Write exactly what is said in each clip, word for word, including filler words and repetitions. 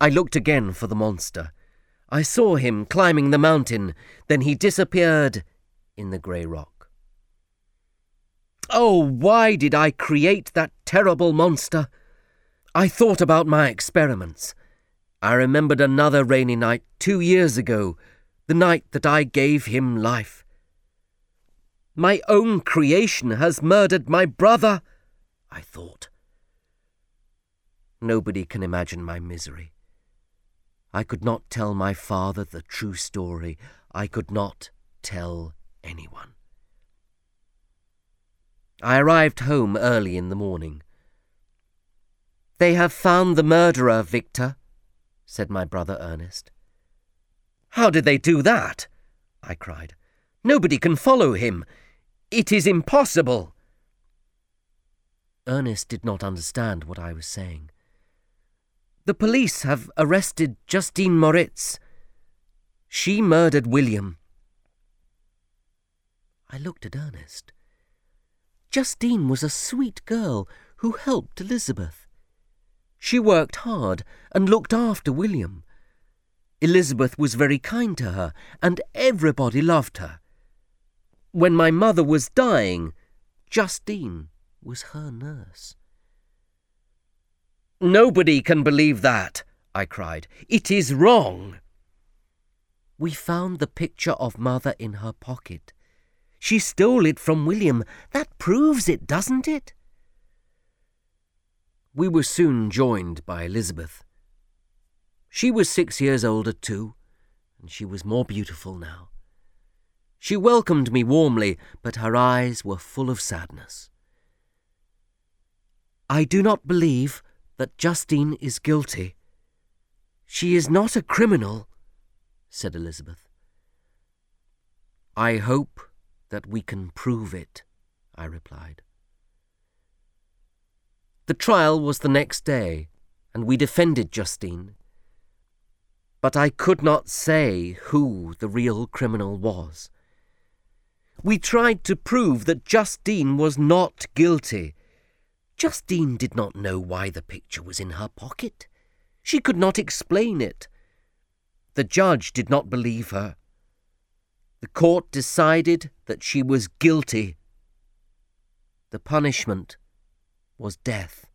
I looked again for the monster. I saw him climbing the mountain, then he disappeared in the grey rock. Oh, why did I create that terrible monster? I thought about my experiments. I remembered another rainy night two years ago, the night that I gave him life. My own creation has murdered my brother, I thought. Nobody can imagine my misery. I could not tell my father the true story. I could not tell anyone. I arrived home early in the morning. "They have found the murderer, Victor," said my brother Ernest. "How did they do that?" I cried. "Nobody can follow him. It is impossible." Ernest did not understand what I was saying. "The police have arrested Justine Moritz. She murdered William." I looked at Ernest. Justine was a sweet girl who helped Elizabeth. She worked hard and looked after William. Elizabeth was very kind to her, and everybody loved her. When my mother was dying, Justine was her nurse. "Nobody can believe that," I cried. "It is wrong." "We found the picture of Mother in her pocket. She stole it from William. That proves it, doesn't it?" We were soon joined by Elizabeth. She was six years older too, and she was more beautiful now. She welcomed me warmly, but her eyes were full of sadness. "I do not believe that Justine is guilty. She is not a criminal," said Elizabeth. "I hope that we can prove it," I replied. The trial was the next day, and we defended Justine. But I could not say who the real criminal was. We tried to prove that Justine was not guilty. Justine did not know why the picture was in her pocket. She could not explain it. The judge did not believe her. The court decided that she was guilty. The punishment was death.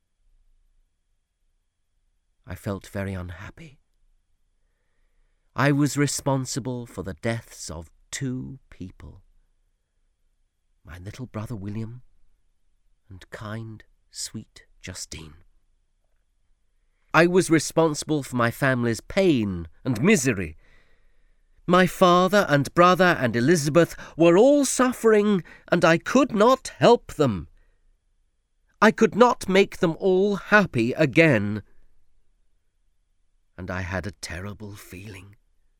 I felt very unhappy. I was responsible for the deaths of two people, my little brother William and kind, sweet Justine. I was responsible for my family's pain and misery. My father and brother and Elizabeth were all suffering, and I could not help them. I could not make them all happy again. And I had a terrible feeling.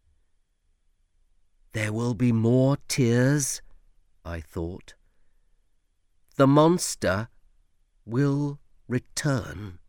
There will be more tears, I thought. The monster will return.